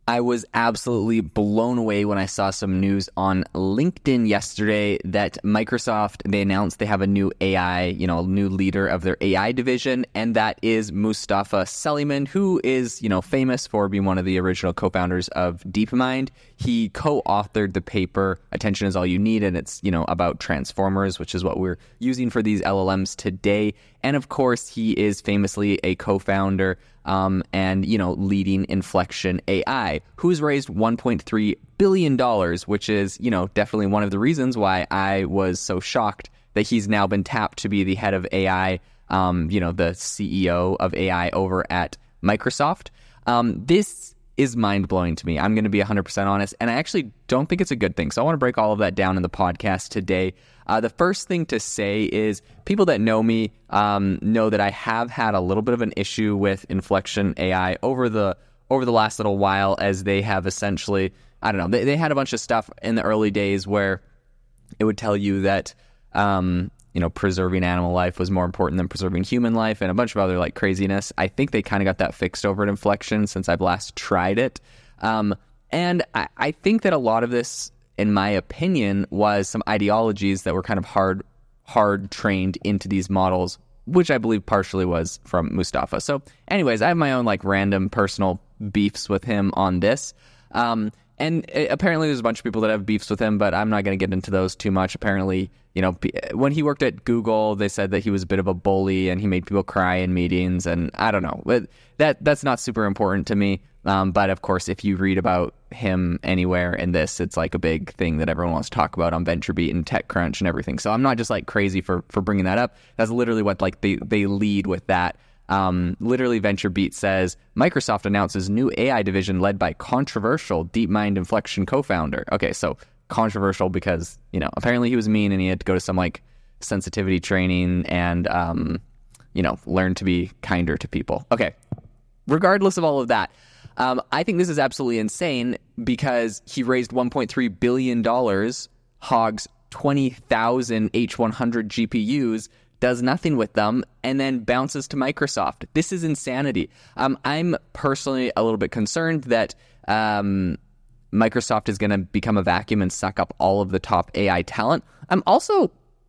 I was absolutely blown away when I saw some news on LinkedIn yesterday that Microsoft, they announced they have a new AI, a new leader of their AI division, and that is Mustafa Suleyman, who is, famous for being one of the original co-founders of DeepMind. He co-authored the paper, Attention is All You Need, and it's, about transformers, which is what we're using for these LLMs today. And of course, he is famously a co-founder and, leading Inflection AI, who's raised $1.3 billion, which is, definitely one of the reasons why I was so shocked that he's now been tapped to be the head of AI, the CEO of AI over at Microsoft. This is mind-blowing to me. I'm going to be 100% honest, and I actually don't think it's a good thing. So I want to break all of that down in the podcast today. The first thing to say is people that know me know that I have had a little bit of an issue with Inflection AI over the last little while, as they have essentially, I don't know, they had a bunch of stuff in the early days where it would tell you that, preserving animal life was more important than preserving human life, and a bunch of other craziness. I think they kind of got that fixed over at Inflection since I've last tried it. And I think that a lot of this, in my opinion, was some ideologies that were kind of hard trained into these models, which I believe partially was from Mustafa. So anyways, I have my own random personal beefs with him on this. And apparently there's a bunch of people that have beefs with him, but I'm not going to get into those too much. Apparently, when he worked at Google, they said that he was a bit of a bully and he made people cry in meetings, and I don't know. That's not super important to me. But of course, if you read about him anywhere in this, it's a big thing that everyone wants to talk about on VentureBeat and TechCrunch and everything. So I'm not just crazy for bringing that up. That's literally what they lead with that. Literally, VentureBeat says Microsoft announces new AI division led by controversial DeepMind Inflection co-founder. Okay, so controversial because apparently he was mean and he had to go to some sensitivity training and learn to be kinder to people. Okay, regardless of all of that, I think this is absolutely insane because he raised $1.3 billion, hogs 20,000 H100 GPUs, does nothing with them, and then bounces to Microsoft. This is insanity. I'm personally a little bit concerned that Microsoft is going to become a vacuum and suck up all of the top AI talent. I'm also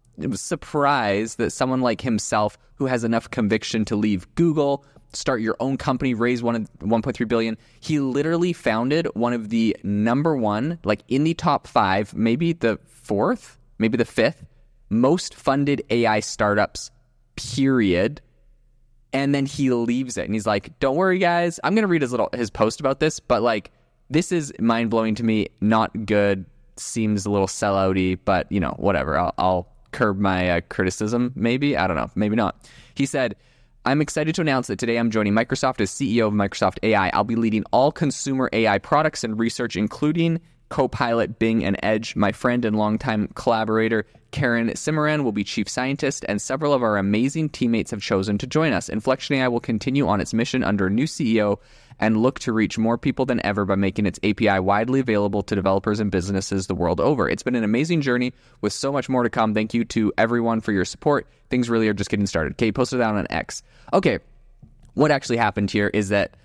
surprised that someone like himself, who has enough conviction to leave Google, start your own company, raise $1.3 billion. He literally founded one of the number one, in the top 5, maybe the 4th, maybe the 5th, most funded AI startups, period. And then he leaves it. And he's like, don't worry, guys. I'm going to read his post about this, but this is mind-blowing to me. Not good. Seems a little sellout-y, but, whatever. I'll curb my criticism, maybe. I don't know. Maybe not. He said, I'm excited to announce that today I'm joining Microsoft as CEO of Microsoft AI. I'll be leading all consumer AI products and research, including Copilot, Bing, and Edge. My friend and longtime collaborator, Karen Cimarran, will be chief scientist, and several of our amazing teammates have chosen to join us. Inflection AI will continue on its mission under a new CEO and look to reach more people than ever by making its API widely available to developers and businesses the world over. It's been an amazing journey with so much more to come. Thank you to everyone for your support. Things really are just getting started. Okay, posted that on X. Okay, what actually happened here is that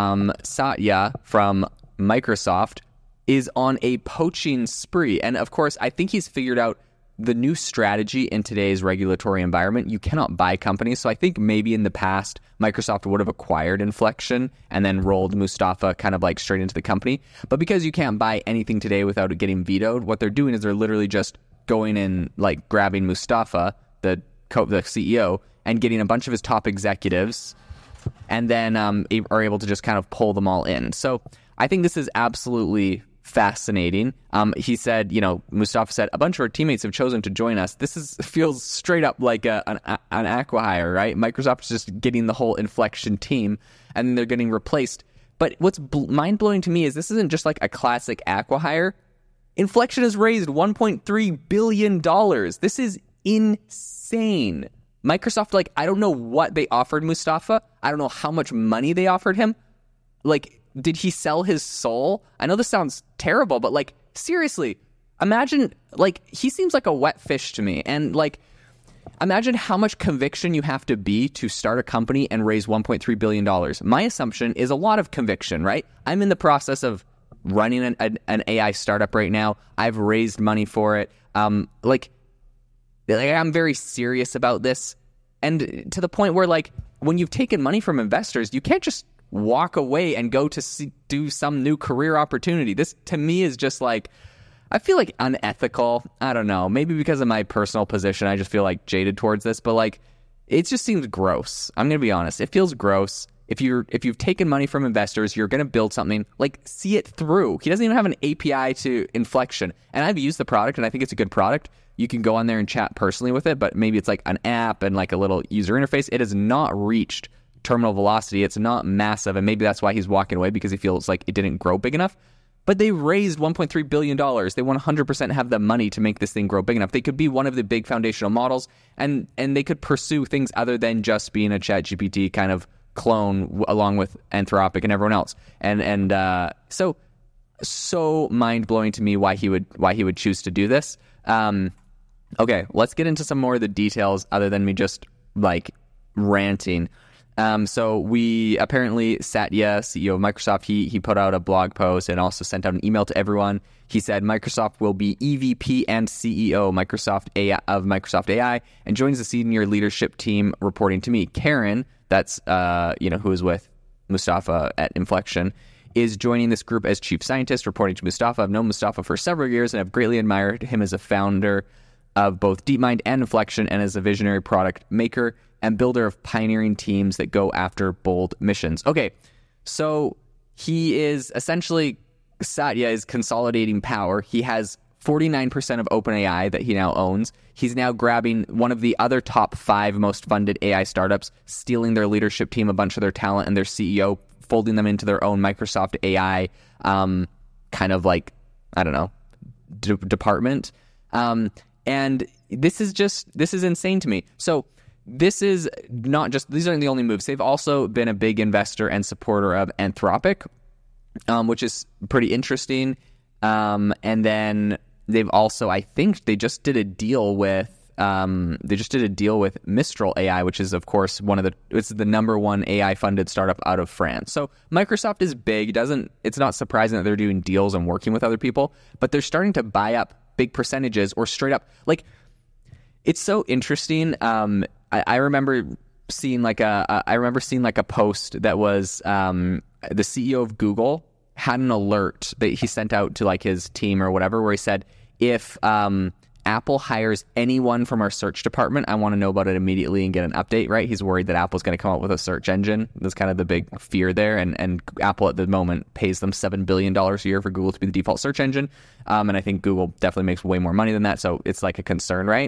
Satya from Microsoft is on a poaching spree. And of course, I think he's figured out the new strategy in today's regulatory environment. You cannot buy companies. So I think maybe in the past, Microsoft would have acquired Inflection and then rolled Mustafa kind of like straight into the company. But because you can't buy anything today without it getting vetoed, what they're doing is they're literally just going and like grabbing Mustafa, the CEO, and getting a bunch of his top executives, and then are able to just kind of pull them all in. So I think this is absolutely fascinating. He said, Mustafa said, a bunch of our teammates have chosen to join us. This feels straight up like an acqui-hire, right? Microsoft's just getting the whole Inflection team, and then they're getting replaced. But what's mind-blowing to me is this isn't just like a classic acqui-hire. Inflection has raised $1.3 billion. This is insane. Microsoft, I don't know what they offered Mustafa. I don't know how much money they offered him. Did he sell his soul? I know this sounds terrible, but seriously, imagine, he seems like a wet fish to me. And imagine how much conviction you have to be to start a company and raise $1.3 billion. My assumption is a lot of conviction, right? I'm in the process of running an AI startup right now. I've raised money for it. Like I'm very serious about this. And to the point where, like, when you've taken money from investors, you can't just walk away and go to do some new career opportunity. This, to me, is just like, I feel like unethical. I don't know. Maybe because of my personal position, I just feel like jaded towards this. But like, it just seems gross. I'm going to be honest. It feels gross. If you've taken money from investors, you're going to build something, like, see it through. He doesn't even have an API to Inflection. And I've used the product, and I think it's a good product. You can go on there and chat personally with it, but maybe it's like an app and like a little user interface. It has not reached terminal velocity. It's not massive, and maybe that's why he's walking away, because he feels like it didn't grow big enough. But they raised $1.3 billion. They 100% have the money to make this thing grow big enough. They could be one of the big foundational models, and they could pursue things other than just being a ChatGPT kind of clone along with Anthropic and everyone else. And so mind-blowing to me why he would choose to do this. Okay, let's get into some more of the details other than me just like ranting. So we apparently, Satya, CEO of Microsoft, he put out a blog post and also sent out an email to everyone. He said Microsoft will be EVP and CEO of Microsoft AI and joins the senior leadership team reporting to me. Karen, that's who is with Mustafa at Inflection, is joining this group as chief scientist, reporting to Mustafa. I've known Mustafa for several years and have greatly admired him as a founder of both DeepMind and Inflection, and as a visionary product maker and builder of pioneering teams that go after bold missions. Okay, so he is essentially, Satya is consolidating power. He has 49% of OpenAI that he now owns. He's now grabbing one of the other top 5 most funded AI startups, stealing their leadership team, a bunch of their talent, and their CEO, folding them into their own Microsoft AI kind of like, I don't know, department. And this is insane to me. So this is not just, these aren't the only moves. They've also been a big investor and supporter of Anthropic, which is pretty interesting. And then they've also, I think they just did a deal with Mistral AI, which is, of course, it's the number one AI funded startup out of France. So Microsoft is big. It's not surprising that they're doing deals and working with other people, but they're starting to buy up big percentages or straight up, like, it's so interesting. I remember seeing like a post that was the CEO of Google had an alert that he sent out to like his team or whatever, where he said, if Apple hires anyone from our search department, I want to know about it immediately and get an update, right? He's worried that Apple's going to come up with a search engine. That's kind of the big fear there. And Apple at the moment pays them $7 billion a year for Google to be the default search engine. And I think Google definitely makes way more money than that. So it's like a concern, right?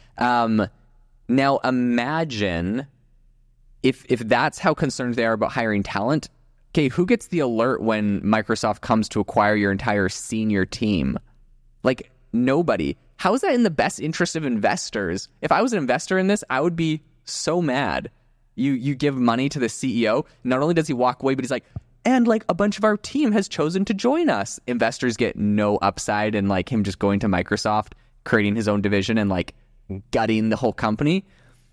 Now imagine if that's how concerned they are about hiring talent. Okay, who gets the alert when Microsoft comes to acquire your entire senior team? Like, nobody. How is that in the best interest of investors? If I was an investor in this, I would be so mad. You give money to the CEO. Not only does he walk away, but he's like, and like a bunch of our team has chosen to join us. Investors get no upside, and like him just going to Microsoft, creating his own division and like gutting the whole company.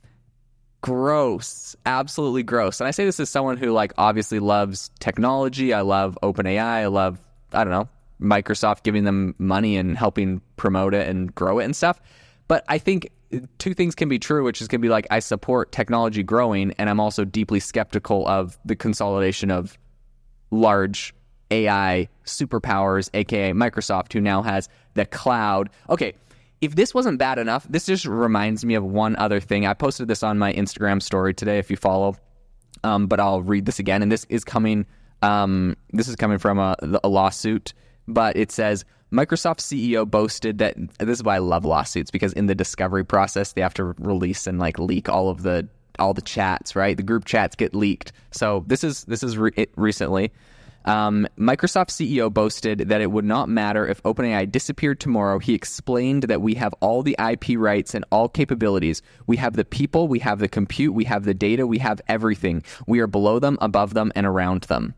Gross. Absolutely gross. And I say this as someone who like obviously loves technology. I love OpenAI. I love, I don't know, Microsoft giving them money and helping promote it and grow it and stuff. But I think two things can be true, which is going to be like, I support technology growing, and I'm also deeply skeptical of the consolidation of large AI superpowers, aka Microsoft, who now has the cloud. Okay, if this wasn't bad enough, this just reminds me of one other thing. I posted this on my Instagram story today, if you follow, but I'll read this again. And this is coming from a lawsuit. But it says, Microsoft CEO boasted that, this is why I love lawsuits, because in the discovery process, they have to release and like leak all the chats, right? The group chats get leaked. So this is recently. Microsoft CEO boasted that it would not matter if OpenAI disappeared tomorrow. He explained that we have all the IP rights and all capabilities. We have the people, we have the compute, we have the data, we have everything. We are below them, above them, and around them.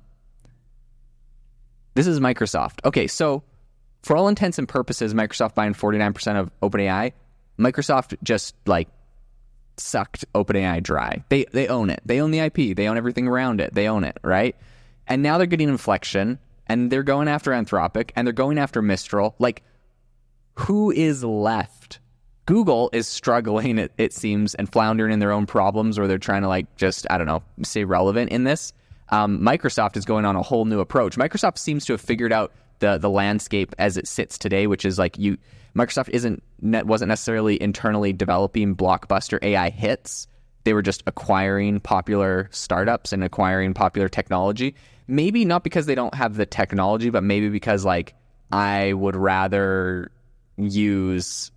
This is Microsoft. Okay, so for all intents and purposes, Microsoft buying 49% of OpenAI, Microsoft just like sucked OpenAI dry. They own it. They own the IP. They own everything around it. They own it, right? And now they're getting Inflection, and they're going after Anthropic, and they're going after Mistral. Like, who is left? Google is struggling, it seems, and floundering in their own problems, or they're trying to, like, just, I don't know, stay relevant in this. Microsoft is going on a whole new approach. Microsoft seems to have figured out the landscape as it sits today, which is like Microsoft wasn't necessarily internally developing blockbuster AI hits. They were just acquiring popular startups and acquiring popular technology. Maybe not because they don't have the technology, but maybe because, like, I would rather use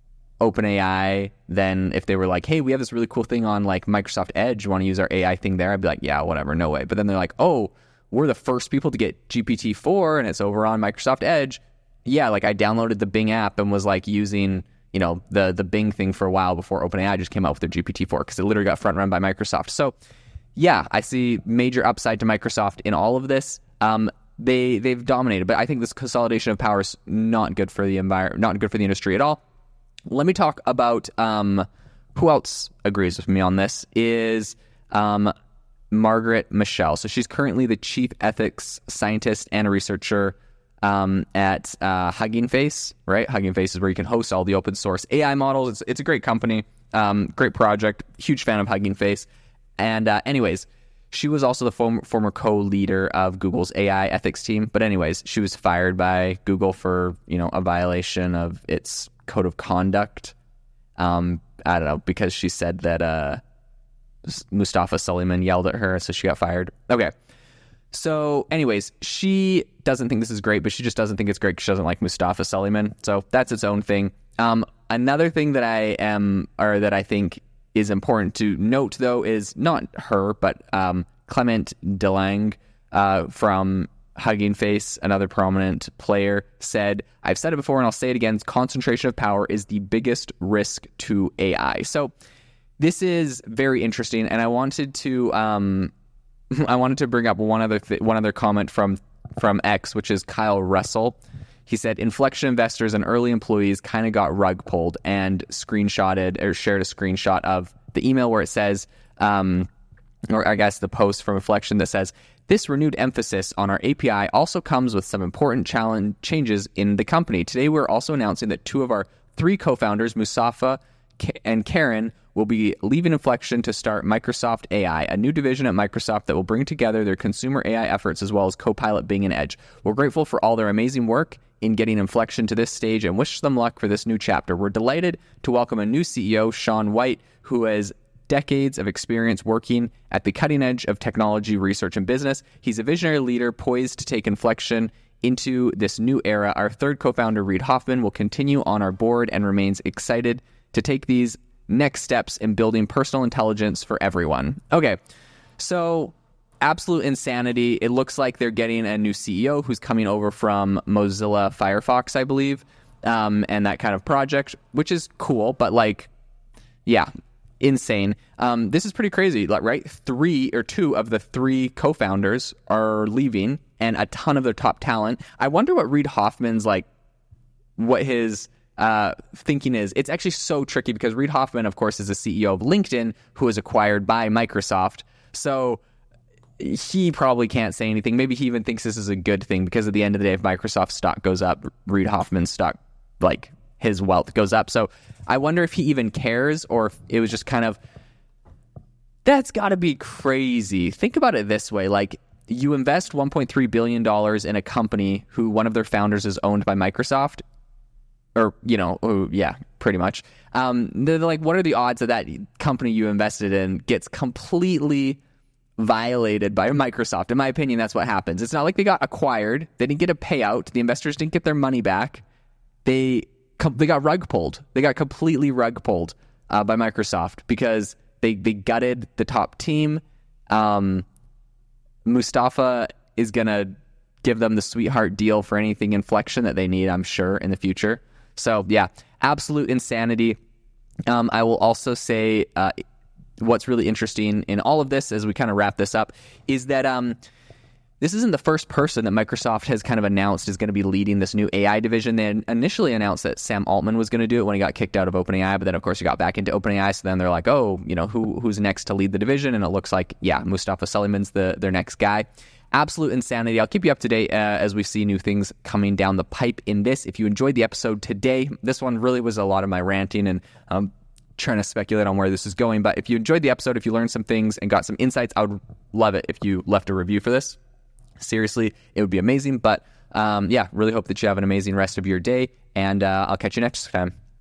OpenAI than if they were like, hey, we have this really cool thing on, like, Microsoft Edge. You want to use our AI thing there? I'd be like, yeah, whatever, no way. But then they're like, oh, we're the first people to get GPT-4 and it's over on Microsoft Edge. Yeah, like, I downloaded the Bing app and was, like, using, you know, the Bing thing for a while before OpenAI just came out with their GPT-4 because it literally got front run by Microsoft. So yeah, I see major upside to Microsoft in all of this. They've dominated, but I think this consolidation of power is not good for the environment, not good for the industry at all. Let me talk about who else agrees with me on this is Margaret Michelle. So she's currently the chief ethics scientist and a researcher at Hugging Face, right? Hugging Face is where you can host all the open source AI models. It's a great company, great project, huge fan of Hugging Face. And anyways, she was also the former co-leader of Google's AI ethics team. But anyways, she was fired by Google for, you know, a violation of its code of conduct. I don't know, because she said that Mustafa Suleyman yelled at her, so she got fired. Okay. So anyways, she doesn't think this is great, but she just doesn't think it's great because she doesn't like Mustafa Suleyman. So that's its own thing. Another thing that I think is important to note, though, is not her, but Clement Delange from Hugging Face, another prominent player, said, I've said it before and I'll say it again, concentration of power is the biggest risk to AI. So this is very interesting, and I wanted to bring up one other comment from X, which is Kyle Russell. He said, Inflection investors and early employees kind of got rug pulled, and screenshotted or shared a screenshot of the email where it says, or I guess the post from Inflection that says, this renewed emphasis on our API also comes with some important changes in the company. Today, we're also announcing that 2 of our 3 co-founders, Mustafa and Karen, will be leaving Inflection to start Microsoft AI, a new division at Microsoft that will bring together their consumer AI efforts as well as Copilot, Bing, and Edge. We're grateful for all their amazing work in getting Inflection to this stage and wish them luck for this new chapter. We're delighted to welcome a new CEO, Sean White, who has decades of experience working at the cutting edge of technology, research, and business. He's a visionary leader poised to take Inflection into this new era. Our third co-founder, Reid Hoffman, will continue on our board and remains excited to take these next steps in building personal intelligence for everyone. Okay, so absolute insanity. It looks like they're getting a new CEO who's coming over from Mozilla Firefox, I believe, and that kind of project, which is cool, but like, yeah, insane. This is pretty crazy, right? 2 of the 3 co-founders are leaving, and a ton of their top talent. I wonder what Reid Hoffman's like, what his thinking is. It's actually so tricky because Reid Hoffman, of course, is the CEO of LinkedIn, who was acquired by Microsoft. So he probably can't say anything. Maybe he even thinks this is a good thing because at the end of the day, if Microsoft stock goes up, Reid Hoffman's stock, like, his wealth goes up. So I wonder if he even cares, or if it was just kind of, that's got to be crazy. Think about it this way. Like, you invest $1.3 billion in a company who one of their founders is owned by Microsoft, or, you know, yeah, pretty much. They're like, what are the odds that company you invested in gets completely violated by Microsoft? In my opinion, that's what happens. It's not like they got acquired. They didn't get a payout. The investors didn't get their money back. They got rug pulled. They got completely rug pulled by Microsoft because they gutted the top team. Mustafa is going to give them the sweetheart deal for anything Inflection that they need, I'm sure, in the future. So, yeah, absolute insanity. I will also say what's really interesting in all of this as we kind of wrap this up is that this isn't the first person that Microsoft has kind of announced is going to be leading this new AI division. They initially announced that Sam Altman was going to do it when he got kicked out of OpenAI, but then of course he got back into OpenAI. So then they're like, oh, who's next to lead the division? And it looks like, Mustafa Suleyman's their next guy. Absolute insanity. I'll keep you up to date as we see new things coming down the pipe in this. If you enjoyed the episode today, this one really was a lot of my ranting and trying to speculate on where this is going. But if you enjoyed the episode, if you learned some things and got some insights, I would love it if you left a review for this. Seriously, it would be amazing. But really hope that you have an amazing rest of your day, and I'll catch you next time.